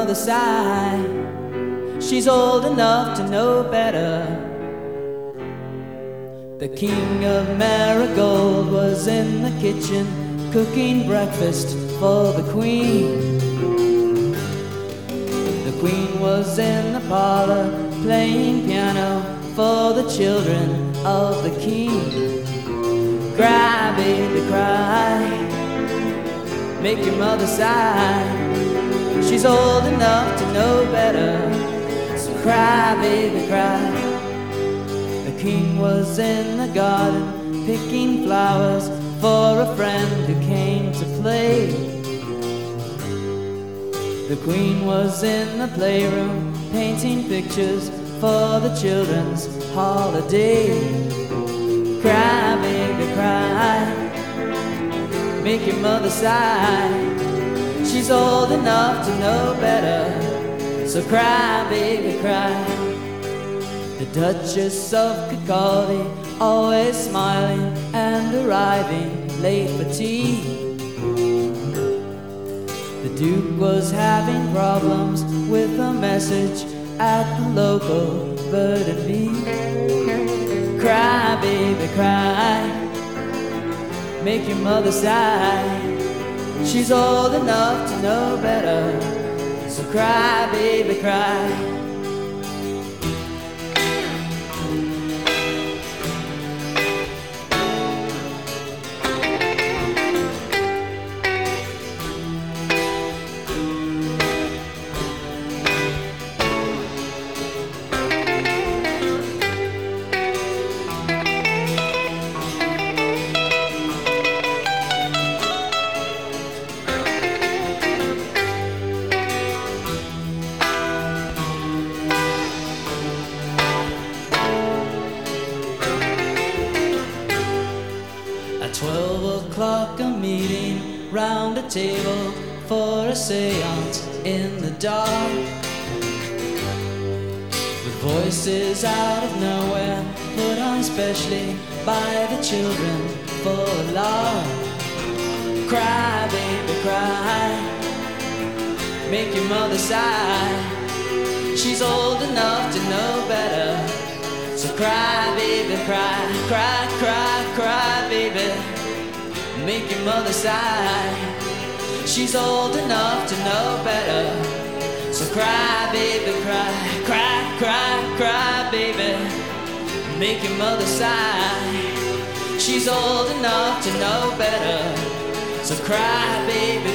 mother sigh. She's old enough to know better. The king of Marigold was in the kitchen cooking breakfast for the queen. The queen was in the parlor playing piano for the children of the king. Cry, baby, cry, make your mother sigh. She's old enough to know better, so cry, baby, cry. The king was in the garden picking flowers for a friend who came to play. The queen was in the playroom painting pictures for the children's holiday. Cry, baby, cry, make your mother sigh. She's old enough to know better, so cry, baby, cry. The Duchess of Kirkcaldy, always smiling and arriving late for tea. The Duke was having problems with a message at the local Bird and Bee. Cry, baby, cry, make your mother sigh. She's old enough to know better, so cry, baby, cry. At 12 o'clock a meeting round a table for a seance in the dark, with voices out of nowhere put on specially by the children for a lark. Cry, baby, cry, make your mother sigh. She's old enough to know better, so cry, baby, cry, cry, cry, cry, baby, make your mother sigh. She's old enough to know better, so cry, baby, cry, cry, cry, cry, baby, make your mother sigh. She's old enough to know better, so cry, baby,